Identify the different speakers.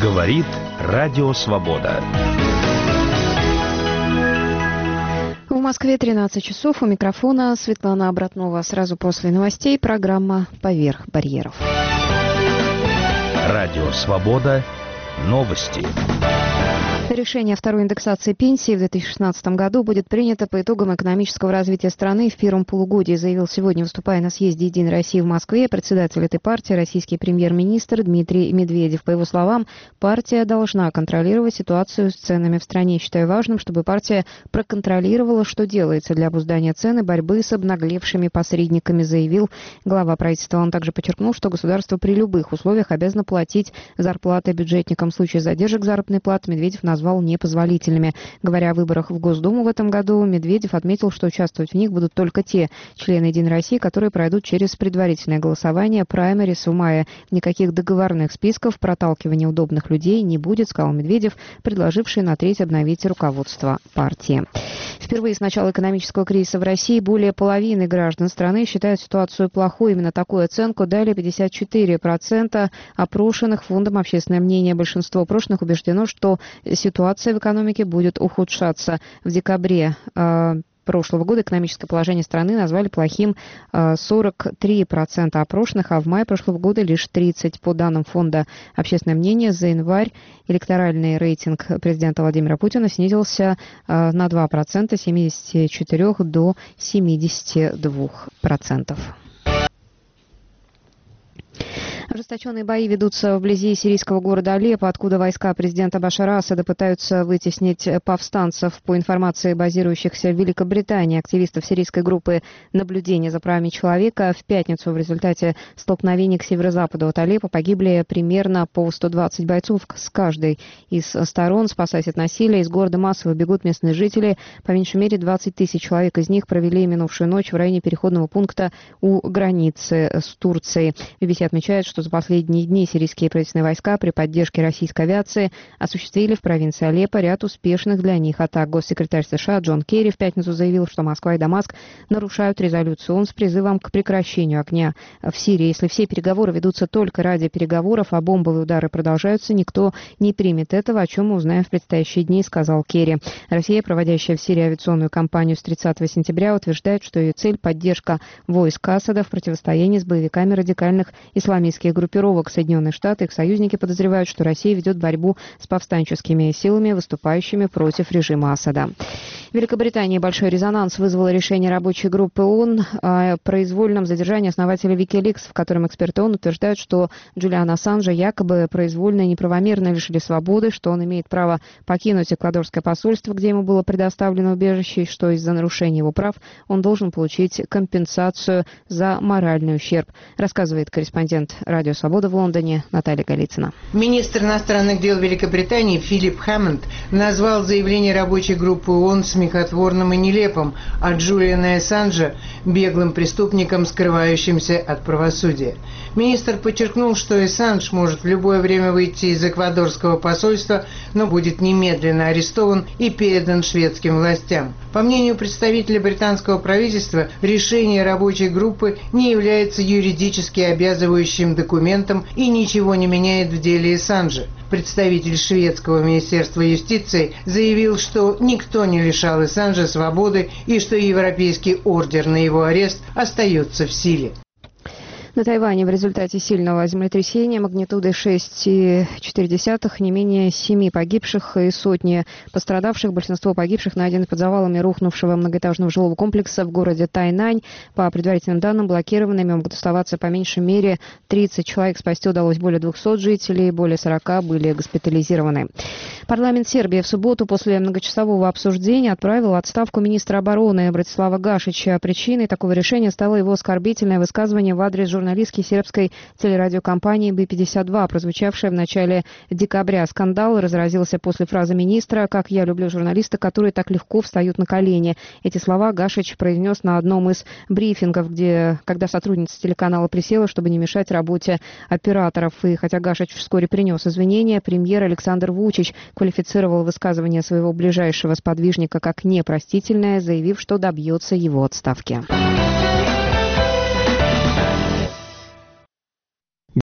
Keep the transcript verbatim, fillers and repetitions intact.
Speaker 1: Говорит Радио Свобода.
Speaker 2: В Москве тринадцать часов. У микрофона Светлана Обратнова. Сразу после новостей программа «Поверх барьеров».
Speaker 1: Радио Свобода. Новости.
Speaker 2: Решение о второй индексации пенсии в две тысячи шестнадцатом году будет принято по итогам экономического развития страны в первом полугодии, заявил сегодня, выступая на съезде «Единой России» в Москве, председатель этой партии, российский премьер-министр Дмитрий Медведев. По его словам, партия должна контролировать ситуацию с ценами в стране. Считаю важным, чтобы партия проконтролировала, что делается для обуздания цен и борьбы с обнаглевшими посредниками, заявил глава правительства. Он также подчеркнул, что государство при любых условиях обязано платить зарплаты бюджетникам. В случае задержек заработной платы Медведев назвал непозволительными. Говоря о выборах в Госдуму в этом году, Медведев отметил, что участвовать в них будут только те члены «Единой России», которые пройдут через предварительное голосование праймерис в мае. Никаких договорных списков, проталкивания удобных людей не будет, сказал Медведев, предложивший на треть обновить руководство партии. Впервые с начала экономического кризиса в России более половины граждан страны считают ситуацию плохой. Именно такую оценку дали пятьдесят четыре процента опрошенных Фондом «Общественное мнение». Большинство опрошенных убеждено, что ситуация в экономике будет ухудшаться. В декабре э, прошлого года экономическое положение страны назвали плохим э, сорок три процента опрошенных, а в мае прошлого года лишь тридцать процентов. По данным Фонда «Общественное мнение», за январь электоральный рейтинг президента Владимира Путина снизился э, на два процента, с семидесяти четырёх до семидесяти двух процентов. Ожесточенные бои ведутся вблизи сирийского города Алеппо, откуда войска президента Башара Асада пытаются вытеснить повстанцев. По информации базирующихся в Великобритании активистов сирийской группы наблюдения за правами человека, в пятницу в результате столкновений к северо-западу от Алеппо погибли примерно по сто двадцать бойцов с каждой из сторон. Спасаясь от насилия, из города массово бегут местные жители. По меньшей мере двадцать тысяч человек из них провели минувшую ночь в районе переходного пункта у границы с Турцией. би би си отмечает, что за последние дни сирийские правительственные войска при поддержке российской авиации осуществили в провинции Алеппо ряд успешных для них атак. Госсекретарь США Джон Керри в пятницу заявил, что Москва и Дамаск нарушают резолюцию ООН с призывом к прекращению огня в Сирии. Если все переговоры ведутся только ради переговоров, а бомбовые удары продолжаются, никто не примет этого, о чем мы узнаем в предстоящие дни, сказал Керри. Россия, проводящая в Сирии авиационную кампанию с тридцатого сентября, утверждает, что ее цель – поддержка войск Асада в противостоянии с боевиками радикальных исламистских группировок. Соединенные Штаты и их союзники подозревают, что Россия ведет борьбу с повстанческими силами, выступающими против режима Асада. В Великобритании большой резонанс вызвало решение рабочей группы ООН о произвольном задержании основателя Wikileaks, в котором эксперты ООН утверждают, что Джулиана Ассанжа якобы произвольно и неправомерно лишили свободы, что он имеет право покинуть эквадорское посольство, где ему было предоставлено убежище, и что из-за нарушения его прав он должен получить компенсацию за моральный ущерб, рассказывает корреспондент Радио Свобода в Лондоне Наталья Голицына.
Speaker 3: Министр иностранных дел Великобритании Филипп Хэммонд назвал заявление рабочей группы ООН смехотворным и нелепым, а Джулиана Ассанжа – беглым преступником, скрывающимся от правосудия. Министр подчеркнул, что Ассанж может в любое время выйти из эквадорского посольства, но будет немедленно арестован и передан шведским властям. По мнению представителя британского правительства, решение рабочей группы не является юридически обязывающим документом и ничего не меняет в деле Ассанжа. Представитель шведского министерства юстиции заявил, что никто не лишал Ассанжа свободы и что европейский ордер на его арест остается в силе.
Speaker 2: На Тайване в результате сильного землетрясения магнитудой шесть целых четыре десятых не менее семи погибших и сотни пострадавших. Большинство погибших найдены под завалами рухнувшего многоэтажного жилого комплекса в городе Тайнань. По предварительным данным, блокированными могут оставаться по меньшей мере тридцать человек. Спасти удалось более двухсот жителей, более сорока были госпитализированы. Парламент Сербии в субботу после многочасового обсуждения отправил в отставку министра обороны Братислава Гашича. Причиной такого решения стало его оскорбительное высказывание в адрес журналистов журналистки сербской телерадиокомпании би пятьдесят два, прозвучавшая в начале декабря. Скандал разразился после фразы министра «Как я люблю журналиста, которые так легко встают на колени». Эти слова Гашич произнес на одном из брифингов, где, когда сотрудница телеканала присела, чтобы не мешать работе операторов. И хотя Гашич вскоре принес извинения, премьер Александр Вучич квалифицировал высказывание своего ближайшего сподвижника как непростительное, заявив, что добьется его отставки.